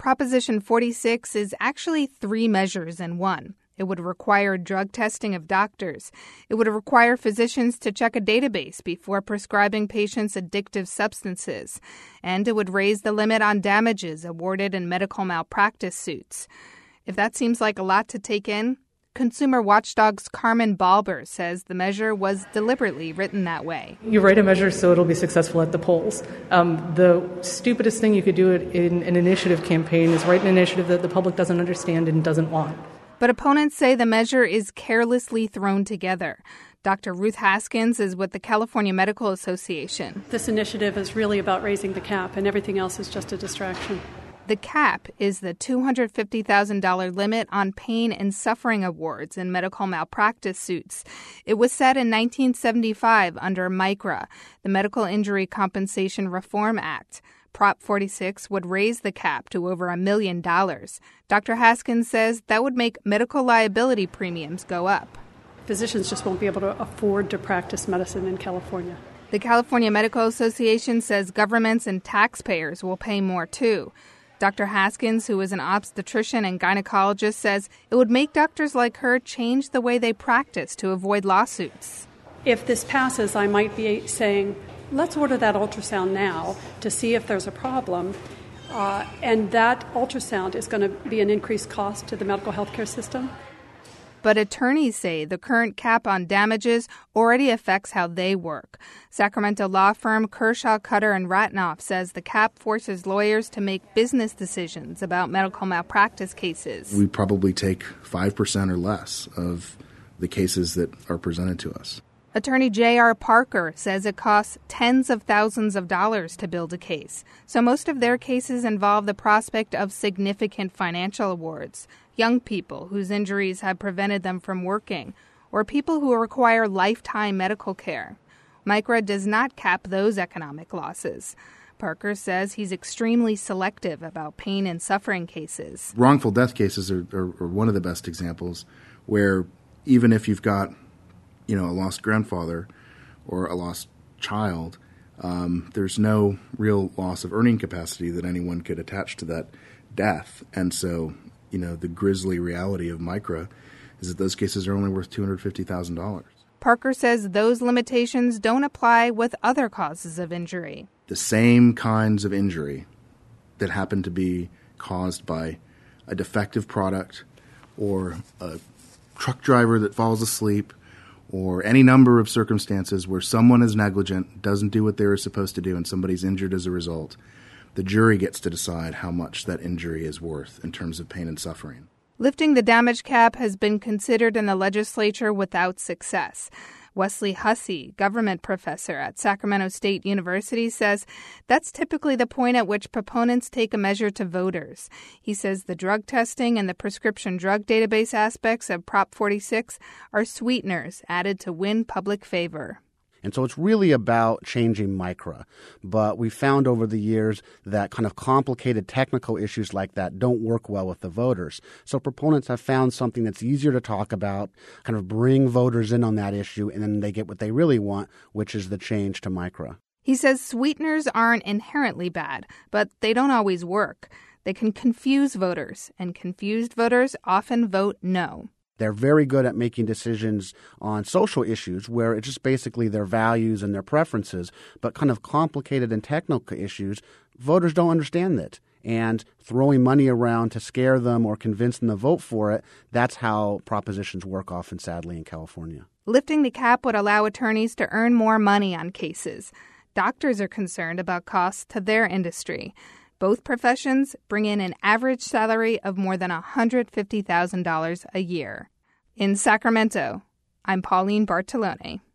Proposition 46 is actually 3 measures in one. It would require drug testing of doctors. It would require physicians to check a database before prescribing patients addictive substances. And it would raise the limit on damages awarded in medical malpractice suits. If that seems like a lot to take in, Consumer Watchdog's Carmen Balber says the measure was deliberately written that way. You write a measure so it'll be successful at the polls. The stupidest thing you could do in an initiative campaign is write an initiative that the public doesn't understand and doesn't want. But opponents say the measure is carelessly thrown together. Dr. Ruth Haskins is with the California Medical Association. This initiative is really about raising the cap, and everything else is just a distraction. The cap is the $250,000 limit on pain and suffering awards in medical malpractice suits. It was set in 1975 under MICRA, the Medical Injury Compensation Reform Act. Prop 46 would raise the cap to over $1 million. Dr. Haskins says that would make medical liability premiums go up. Physicians just won't be able to afford to practice medicine in California. The California Medical Association says governments and taxpayers will pay more, too. Dr. Haskins, who is an obstetrician and gynecologist, says it would make doctors like her change the way they practice to avoid lawsuits. If this passes, I might be saying, let's order that ultrasound now to see if there's a problem. And that ultrasound is going to be an increased cost to the medical healthcare system. But attorneys say the current cap on damages already affects how they work. Sacramento law firm Kershaw, Cutter, and Ratnoff says the cap forces lawyers to make business decisions about medical malpractice cases. We probably take 5% or less of the cases that are presented to us. Attorney J.R. Parker says it costs tens of thousands of dollars to build a case. So most of their cases involve the prospect of significant financial awards. Young people whose injuries have prevented them from working, or people who require lifetime medical care. MICRA does not cap those economic losses. Parker says he's extremely selective about pain and suffering cases. Wrongful death cases are one of the best examples where even if you've got a lost grandfather or a lost child, there's no real loss of earning capacity that anyone could attach to that death. And so, the grisly reality of MICRA is that those cases are only worth $250,000. Parker says those limitations don't apply with other causes of injury. The same kinds of injury that happen to be caused by a defective product or a truck driver that falls asleep or any number of circumstances where someone is negligent, doesn't do what they were supposed to do, and somebody's injured as a result, the jury gets to decide how much that injury is worth in terms of pain and suffering. Lifting the damage cap has been considered in the legislature without success. Wesley Hussey, government professor at Sacramento State University, says that's typically the point at which proponents take a measure to voters. He says the drug testing and the prescription drug database aspects of Prop 46 are sweeteners added to win public favor. And so it's really about changing MICRA. But we found over the years that kind of complicated technical issues like that don't work well with the voters. So proponents have found something that's easier to talk about, kind of bring voters in on that issue, and then they get what they really want, which is the change to MICRA. He says sweeteners aren't inherently bad, but they don't always work. They can confuse voters, and confused voters often vote no. They're very good at making decisions on social issues where it's just basically their values and their preferences, but kind of complicated and technical issues, voters don't understand that. And throwing money around to scare them or convince them to vote for it, that's how propositions work often, sadly, in California. Lifting the cap would allow attorneys to earn more money on cases. Doctors are concerned about costs to their industry. Both professions bring in an average salary of more than $150,000 a year. In Sacramento, I'm Pauline Bartolone.